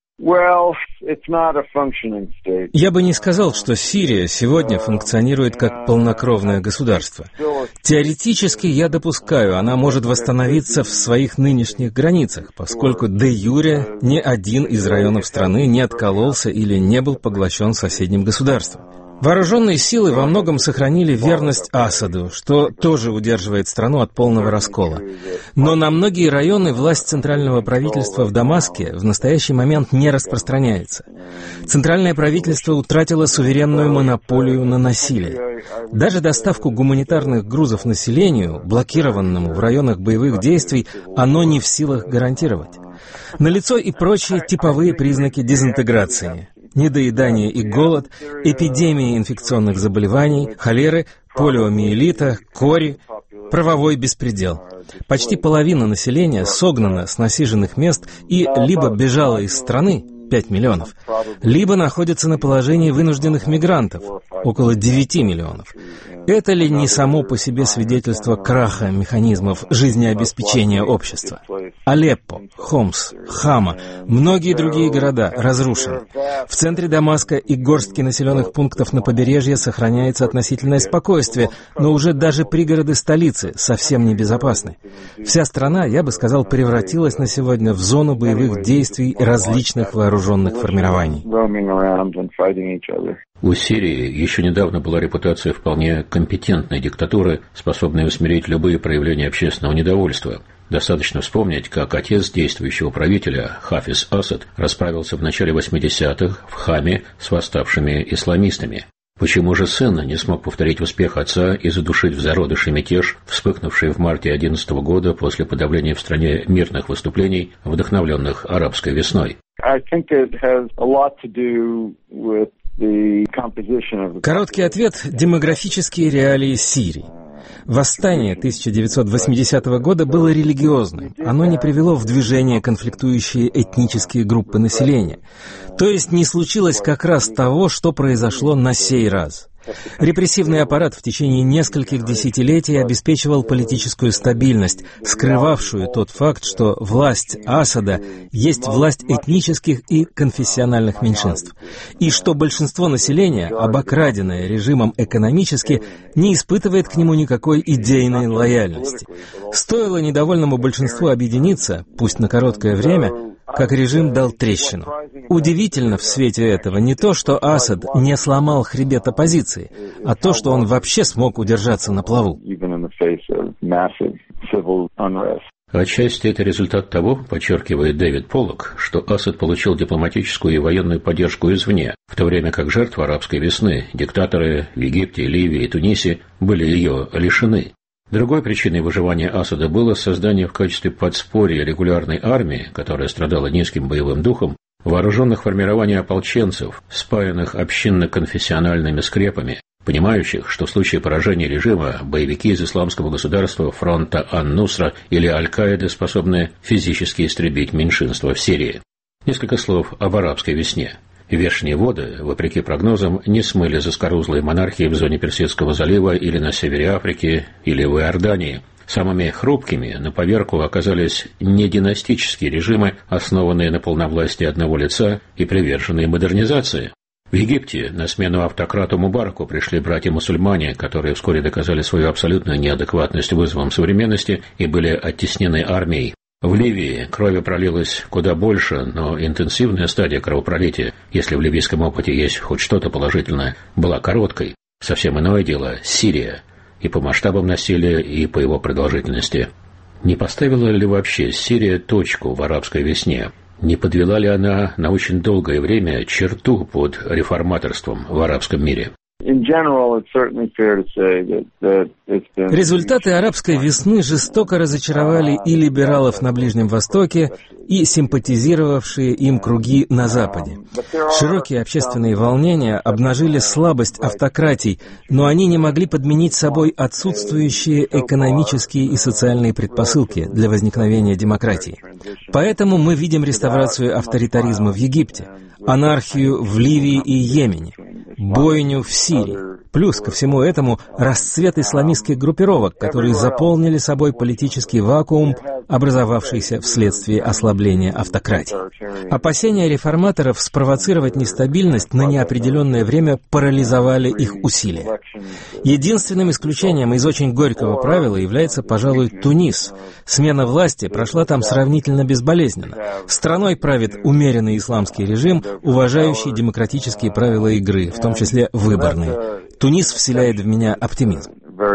Я бы не сказал, что Сирия сегодня функционирует как полнокровное государство. Теоретически, я допускаю, она может восстановиться в своих нынешних границах, поскольку де-юре ни один из районов страны не откололся или не был поглощен соседним государством. Вооруженные силы во многом сохранили верность Асаду, что тоже удерживает страну от полного раскола. Но на многие районы власть центрального правительства в Дамаске в настоящий момент не распространяется. Центральное правительство утратило суверенную монополию на насилие. Даже доставку гуманитарных грузов населению, блокированному в районах боевых действий, оно не в силах гарантировать. Налицо и прочие типовые признаки дезинтеграции. Недоедание и голод, эпидемии инфекционных заболеваний, холеры, полиомиелита, кори, правовой беспредел. Почти половина населения согнана с насиженных мест и либо бежала из страны, 5 миллионов, либо находится на положении вынужденных мигрантов, около 9 миллионов. Это ли не само по себе свидетельство краха механизмов жизнеобеспечения общества? Алеппо, Хомс, Хама, многие другие города разрушены. В центре Дамаска и горстки населенных пунктов на побережье сохраняется относительное спокойствие, но уже даже пригороды столицы совсем небезопасны. Вся страна, я бы сказал, превратилась на сегодня в зону боевых действий различных вооруженных формирований. У Сирии еще недавно была репутация вполне компетентной диктатуры, способной усмирить любые проявления общественного недовольства. Достаточно вспомнить, как отец действующего правителя, Хафиз Асад, расправился в начале 80-х в Хаме с восставшими исламистами. Почему же сын не смог повторить успех отца и задушить в зародыше мятеж, вспыхнувший в марте 2011 года после подавления в стране мирных выступлений, вдохновленных арабской весной? Короткий ответ – демографические реалии Сирии. Восстание 1980 года было религиозным. Оно не привело в движение конфликтующие этнические группы населения. То есть не случилось как раз того, что произошло на сей раз. Репрессивный аппарат в течение нескольких десятилетий обеспечивал политическую стабильность, скрывавшую тот факт, что власть Асада есть власть этнических и конфессиональных меньшинств, и что большинство населения, обокраденное режимом экономически, не испытывает к нему никакой идейной лояльности. Стоило недовольному большинству объединиться, пусть на короткое время, как режим дал трещину. Удивительно в свете этого не то, что Асад не сломал хребет оппозиции, а то, что он вообще смог удержаться на плаву. Отчасти это результат того, подчеркивает Дэвид Поллок, что Асад получил дипломатическую и военную поддержку извне, в то время как жертвы арабской весны, диктаторы в Египте, Ливии и Тунисе, были ее лишены. Другой причиной выживания Асада было создание в качестве подспорья регулярной армии, которая страдала низким боевым духом, вооруженных формирований ополченцев, спаянных общинно-конфессиональными скрепами, понимающих, что в случае поражения режима боевики из исламского государства, фронта Ан-Нусра или Аль-Каиды способны физически истребить меньшинство в Сирии. Несколько слов об арабской весне. Вешние воды, вопреки прогнозам, не смыли заскорузлые монархии в зоне Персидского залива или на севере Африки, или в Иордании. Самыми хрупкими на поверку оказались не династические режимы, основанные на полновластии одного лица и приверженные модернизации. В Египте на смену автократу Мубараку пришли братья-мусульмане, которые вскоре доказали свою абсолютную неадекватность вызовам современности и были оттеснены армией. В Ливии крови пролилось куда больше, но интенсивная стадия кровопролития, если в ливийском опыте есть хоть что-то положительное, была короткой. Совсем иное дело – Сирия. И по масштабам насилия, и по его продолжительности. Не поставила ли вообще Сирия точку в арабской весне? Не подвела ли она на очень долгое время черту под реформаторством в арабском мире? Результаты арабской весны жестоко разочаровали и либералов на Ближнем Востоке, и симпатизировавшие им круги на Западе. Широкие общественные волнения обнажили слабость автократий, но они не могли подменить собой отсутствующие экономические и социальные предпосылки для возникновения демократии. Поэтому мы видим реставрацию авторитаризма в Египте, анархию в Ливии и Йемене, бойню в Сирии. Плюс ко всему этому расцвет исламистских группировок, которые заполнили собой политический вакуум, образовавшийся вследствие ослабления автократии. Опасения реформаторов спровоцировать нестабильность на неопределенное время парализовали их усилия. Единственным исключением из очень горького правила является, пожалуй, Тунис. Смена власти прошла там сравнительно безболезненно. Страной правит умеренный исламский режим, уважающий демократические правила игры, в том числе выборные. Тунис вселяет в меня оптимизм.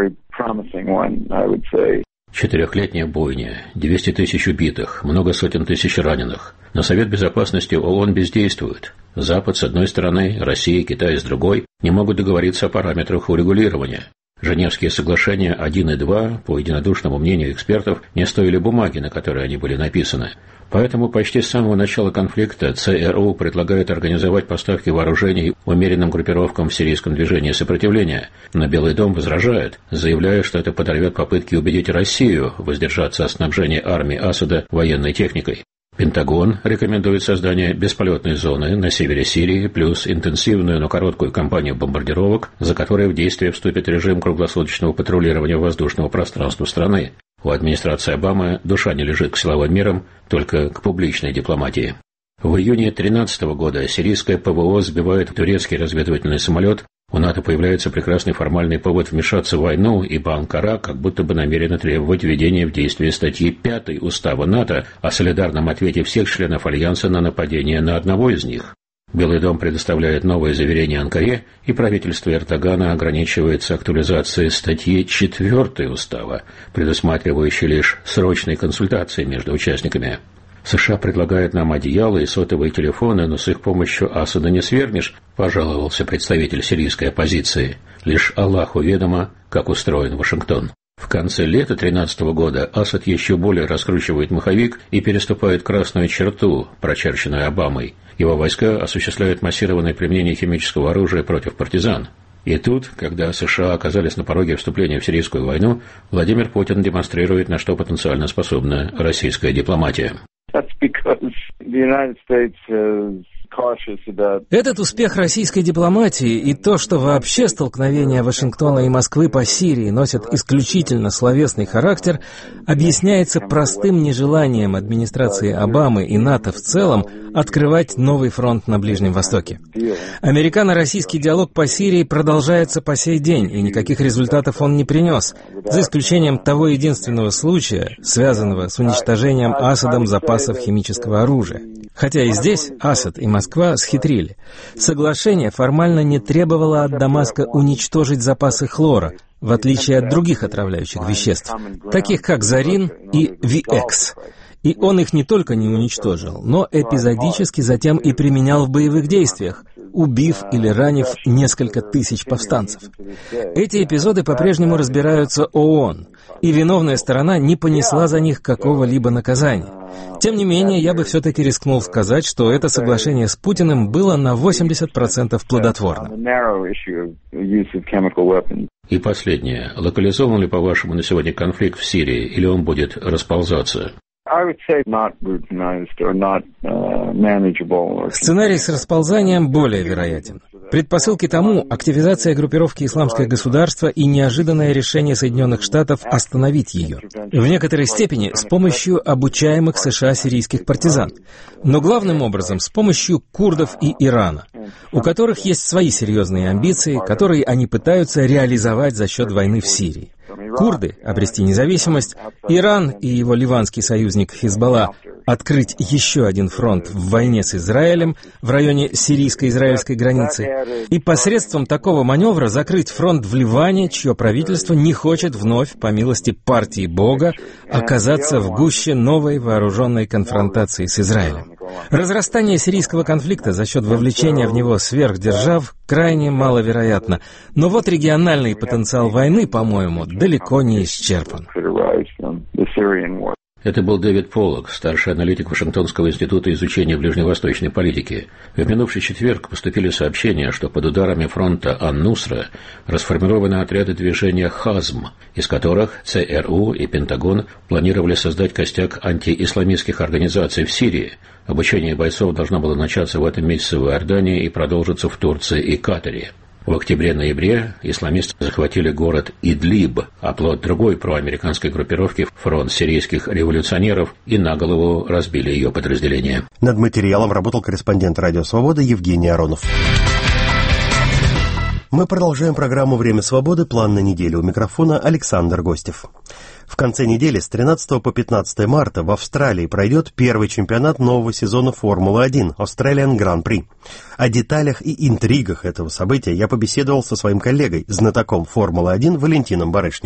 4-летняя бойня, 200 тысяч убитых, много сотен тысяч раненых. Но Совет Безопасности ООН бездействует. Запад с одной стороны, Россия и Китай с другой не могут договориться о параметрах урегулирования. Женевские соглашения 1 и 2, по единодушному мнению экспертов, не стоили бумаги, на которой они были написаны. Поэтому почти с самого начала конфликта ЦРУ предлагает организовать поставки вооружений умеренным группировкам в сирийском движении сопротивления. Но Белый дом возражает, заявляя, что это подорвет попытки убедить Россию воздержаться от снабжения армии Асада военной техникой. Пентагон рекомендует создание бесполетной зоны на севере Сирии плюс интенсивную, но короткую кампанию бомбардировок, за которой в действие вступит режим круглосуточного патрулирования воздушного пространства страны. У администрации Обамы душа не лежит к силовым мерам, только к публичной дипломатии. В июне 2013 года сирийское ПВО сбивает турецкий разведывательный самолет. У НАТО появляется прекрасный формальный повод вмешаться в войну, ибо Анкара как будто бы намерена требовать введения в действие статьи 5 Устава НАТО о солидарном ответе всех членов Альянса на нападение на одного из них. Белый дом предоставляет новые заверения Анкаре, и правительство Эрдогана ограничивается актуализацией статьи 4 Устава, предусматривающей лишь срочные консультации между участниками. США предлагают нам одеяло и сотовые телефоны, но с их помощью Асада не свергнешь, пожаловался представитель сирийской оппозиции. Лишь Аллаху ведомо, как устроен Вашингтон. В конце лета 2013 года Асад еще более раскручивает маховик и переступает красную черту, прочерченную Обамой. Его войска осуществляют массированное применение химического оружия против партизан. И тут, когда США оказались на пороге вступления в сирийскую войну, Владимир Путин демонстрирует, на что потенциально способна российская дипломатия. Этот успех российской дипломатии и то, что вообще столкновения Вашингтона и Москвы по Сирии носят исключительно словесный характер, объясняется простым нежеланием администрации Обамы и НАТО в целом открывать новый фронт на Ближнем Востоке. Американо-российский диалог по Сирии продолжается по сей день, и никаких результатов он не принес, за исключением того единственного случая, связанного с уничтожением Асадом запасов химического оружия. Хотя и здесь Асад и Москва схитрили. Соглашение формально не требовало от Дамаска уничтожить запасы хлора, в отличие от других отравляющих веществ, таких как зарин и VX. И он их не только не уничтожил, но эпизодически затем и применял в боевых действиях, убив или ранив несколько тысяч повстанцев. Эти эпизоды по-прежнему разбираются ООН, и виновная сторона не понесла за них какого-либо наказания. Тем не менее, я бы все-таки рискнул сказать, что это соглашение с Путиным было на 80% плодотворным. И последнее. Локализован ли, по-вашему, на сегодня конфликт в Сирии, или он будет расползаться? Сценарий с расползанием более вероятен. Предпосылки тому — активизация группировки «Исламское государство» и неожиданное решение Соединенных Штатов остановить ее. В некоторой степени с помощью обучаемых США сирийских партизан. Но главным образом с помощью курдов и Ирана, у которых есть свои серьезные амбиции, которые они пытаются реализовать за счет войны в Сирии. Курды — обрести независимость, Иран и его ливанский союзник Хизбалла — открыть еще один фронт в войне с Израилем в районе сирийско-израильской границы и посредством такого маневра закрыть фронт в Ливане, чье правительство не хочет вновь, по милости партии Бога, оказаться в гуще новой вооруженной конфронтации с Израилем. Разрастание сирийского конфликта за счет вовлечения в него сверхдержав крайне маловероятно, но вот региональный потенциал войны, по-моему, далеко не исчерпан. Это был Дэвид Поллок, старший аналитик Вашингтонского института изучения ближневосточной политики. В минувший четверг поступили сообщения, что под ударами фронта Ан-Нусра расформированы отряды движения «Хазм», из которых ЦРУ и Пентагон планировали создать костяк антиисламистских организаций в Сирии. Обучение бойцов должно было начаться в этом месяце в Иордании и продолжиться в Турции и Катаре. В октябре-ноябре исламисты захватили город Идлиб, оплот другой проамериканской группировки «Фронт сирийских революционеров», и на голову разбили ее подразделение. Над материалом работал корреспондент «Радио Свобода» Евгений Аронов. Мы продолжаем программу «Время свободы. План на неделю». У микрофона Александр Гостев. В конце недели с 13 по 15 марта в Австралии пройдет первый чемпионат нового сезона Формулы-1 Australian Grand Prix. О деталях и интригах этого события я побеседовал со своим коллегой, знатоком Формулы-1 Валентином Барышниковым.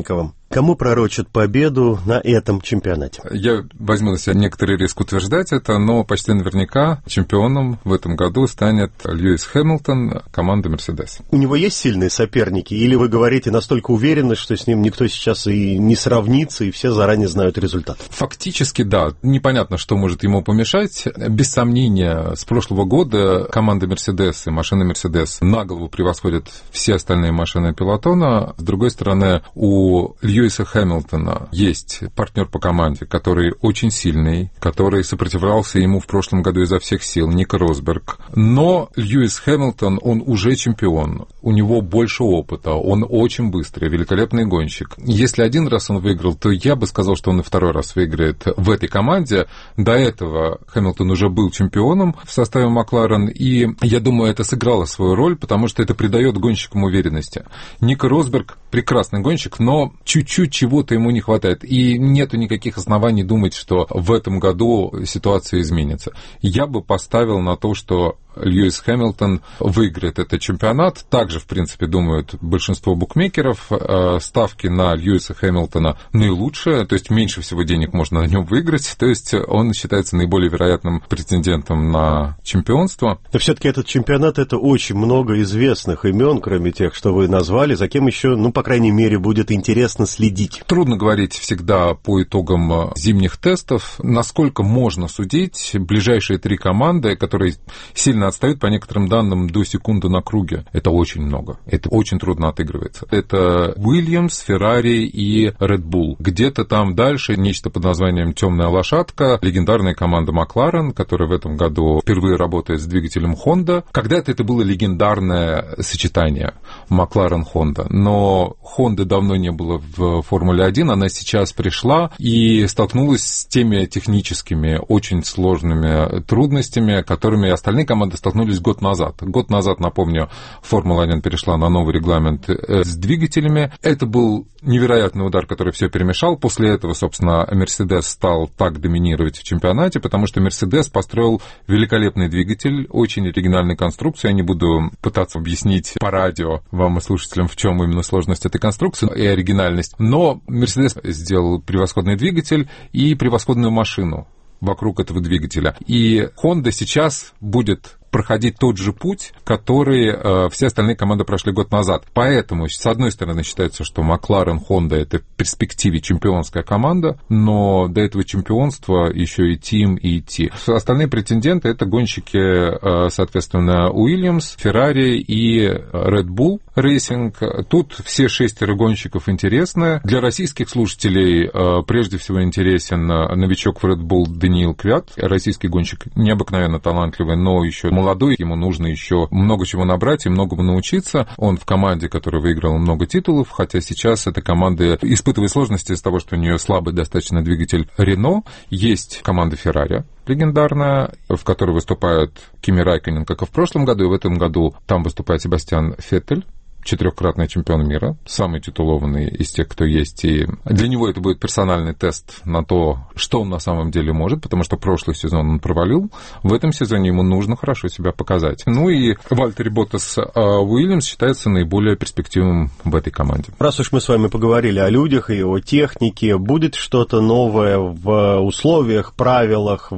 Кому пророчат победу на этом чемпионате? Я возьму на себя некоторый риск утверждать это, но почти наверняка чемпионом в этом году станет Льюис Хэмилтон, команда «Мерседес». У него есть сильные соперники? Или вы говорите настолько уверенно, что с ним никто сейчас и не сравнится, и все заранее знают результат? Фактически, да. Непонятно, что может ему помешать. Без сомнения, с прошлого года команда «Мерседес» и машина «Мерседес» на голову превосходят все остальные машины пелотона. С другой стороны, у Льюиса Хэмилтона есть партнер по команде, который очень сильный, который сопротивлялся ему в прошлом году изо всех сил, Нико Росберг. Но Льюис Хэмилтон, он уже чемпион, у него больше опыта, он очень быстрый, великолепный гонщик. Если один раз он выиграл, то я бы сказал, что он и второй раз выиграет в этой команде. До этого Хэмилтон уже был чемпионом в составе Макларен, и я думаю, это сыграло свою роль, потому что это придает гонщикам уверенности. Нико Росберг прекрасный гонщик, но чуть-чуть чего-то ему не хватает, и нету никаких оснований думать, что в этом году ситуация изменится. Я бы поставил на то, что Льюис Хэмилтон выиграет этот чемпионат. Также, в принципе, думают большинство букмекеров. Ставки на Льюиса Хэмилтона наилучшие, то есть меньше всего денег можно на нем выиграть, то есть он считается наиболее вероятным претендентом на чемпионство. Но все-таки этот чемпионат — это очень много известных имен, кроме тех, что вы назвали, за кем еще, по крайней мере, будет интересно следить. Трудно говорить всегда по итогам зимних тестов. Насколько можно судить, ближайшие 3 команды, которые сильно отстают по некоторым данным до секунды на круге. Это очень много. Это очень трудно отыгрывается. Это Уильямс, Феррари и Red Bull. Где-то там дальше нечто под названием «Темная лошадка», легендарная команда Макларен, которая в этом году впервые работает с двигателем Honda. Когда-то это было легендарное сочетание Макларен-Honda, но Honda давно не было в Формуле-1, она сейчас пришла и столкнулась с теми техническими, очень сложными трудностями, которыми остальные команды столкнулись год назад. Год назад, напомню, Формула-1 перешла на новый регламент с двигателями. Это был невероятный удар, который все перемешал. После этого, собственно, Мерседес стал так доминировать в чемпионате, потому что Мерседес построил великолепный двигатель, очень оригинальной конструкции. Я не буду пытаться объяснить по радио вам и слушателям, в чем именно сложность этой конструкции и оригинальность. Но Мерседес сделал превосходный двигатель и превосходную машину вокруг этого двигателя. И Honda сейчас будет проходить тот же путь, который все остальные команды прошли год назад. Поэтому, с одной стороны, считается, что Макларен, Honda — это в перспективе чемпионская команда, но до этого чемпионства еще и идти. Остальные претенденты — это гонщики, соответственно, Уильямс, Феррари и Red Bull Racing. Тут все 6 гонщиков интересны. Для российских слушателей прежде всего интересен новичок в Red Bull Даниил Квят. Российский гонщик необыкновенно талантливый, но еще молодой, ему нужно еще много чего набрать и многому научиться. Он в команде, которая выиграла много титулов, хотя сейчас эта команда испытывает сложности из-за того, что у нее слабый достаточно двигатель Рено. Есть команда Феррари легендарная, в которой выступают Кими Райконен, как и в прошлом году, и в этом году там выступает Себастьян Феттель, 4-кратный чемпион мира, самый титулованный из тех, кто есть. И для него это будет персональный тест на то, что он на самом деле может, потому что прошлый сезон он провалил. В этом сезоне ему нужно хорошо себя показать. Ну и Вальтери Боттас Уильямс считается наиболее перспективным в этой команде. Раз уж мы с вами поговорили о людях и о технике, будет что-то новое в условиях, правилах,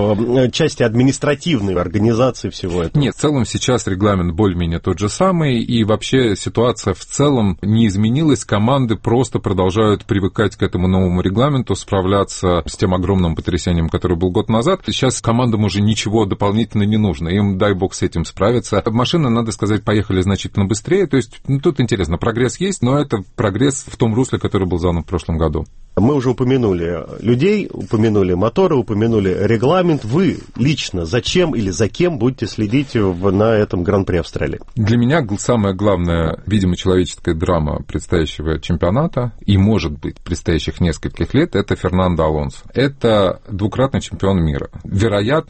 в части административной организации всего этого? Нет, в целом сейчас регламент более-менее тот же самый, и вообще ситуация в целом не изменилась, команды просто продолжают привыкать к этому новому регламенту, справляться с тем огромным потрясением, которое был год назад. Сейчас командам уже ничего дополнительно не нужно, им, дай бог, с этим справиться. Машины, надо сказать, поехали значительно быстрее, то есть тут интересно, прогресс есть, но это прогресс в том русле, который был задан в прошлом году. Мы уже упомянули людей, упомянули моторы, упомянули регламент. Вы лично зачем или за кем будете следить на этом Гран-при Австралии? Для меня самая главная, видимо, человеческая драма предстоящего чемпионата и, может быть, предстоящих нескольких лет — это Фернандо Алонсо. Это 2-кратный чемпион мира. Вероятно,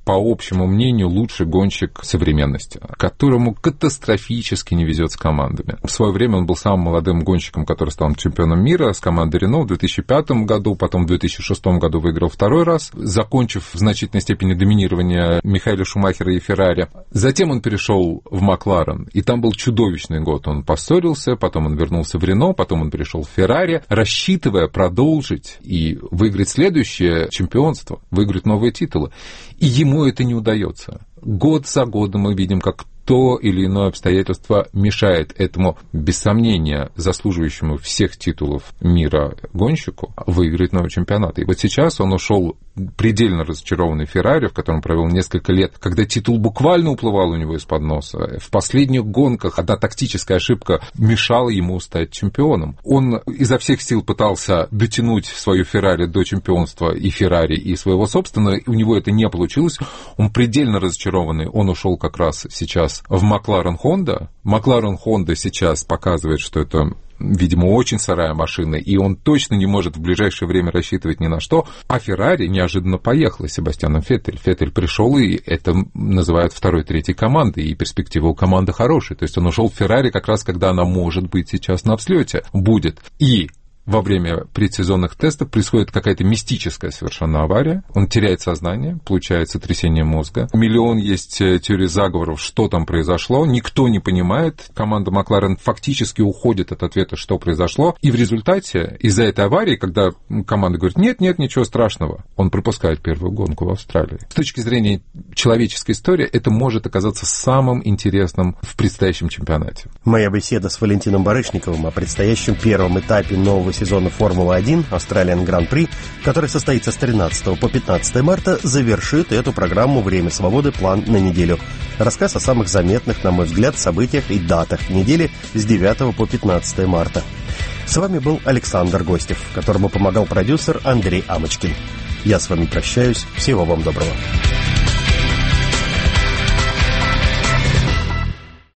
по общему мнению, лучший гонщик современности, которому катастрофически не везет с командами. В свое время он был самым молодым гонщиком, который стал чемпионом мира с командой Рено в 2005 году, потом в 2006 году выиграл второй раз, закончив в значительной степени доминирование Михаэля Шумахера и Феррари. Затем он перешел в Макларен, и там был чудовищный год. Он поссорился, потом он вернулся в Рено, потом он перешел в Феррари, рассчитывая продолжить и выиграть следующее чемпионство, выиграть новые титулы. И ему это не удается. Год за годом мы видим, как то или иное обстоятельство мешает этому, без сомнения, заслуживающему всех титулов мира гонщику выиграть новый чемпионат. И вот сейчас он ушел предельно разочарованный Феррари, в котором провел несколько лет, когда титул буквально уплывал у него из-под носа. В последних гонках одна тактическая ошибка мешала ему стать чемпионом. Он изо всех сил пытался дотянуть свою Феррари до чемпионства и Феррари, и своего собственного. У него это не получилось. Он предельно разочарованный. Он ушел как раз сейчас в Макларен Хонда. Макларен Хонда сейчас показывает, что это, видимо, очень сырая машина, и он точно не может в ближайшее время рассчитывать ни на что. А Феррари неожиданно поехала с Себастьяном Феттель. Феттель пришел, и это называют второй, третьей командой, и перспектива у команды хорошая. То есть он ушел в Феррари как раз, когда она, может быть, сейчас на взлете будет. И во время предсезонных тестов происходит какая-то мистическая совершенно авария. Он теряет сознание, получает сотрясение мозга. Миллион есть теорий заговоров, что там произошло. Никто не понимает. Команда Макларен фактически уходит от ответа, что произошло. И в результате, из-за этой аварии, когда команда говорит, нет, ничего страшного, он пропускает первую гонку в Австралии. С точки зрения человеческой истории, это может оказаться самым интересным в предстоящем чемпионате. Моя беседа с Валентином Барышниковым о предстоящем первом этапе нового сезона Формулы-1 Australian Grand Prix, который состоится с 13 по 15 марта, завершит эту программу «Время свободы. План на неделю». Рассказ о самых заметных, на мой взгляд, событиях и датах недели с 9 по 15 марта. С вами был Александр Гостев, которому помогал продюсер Андрей Амочкин. Я с вами прощаюсь. Всего вам доброго.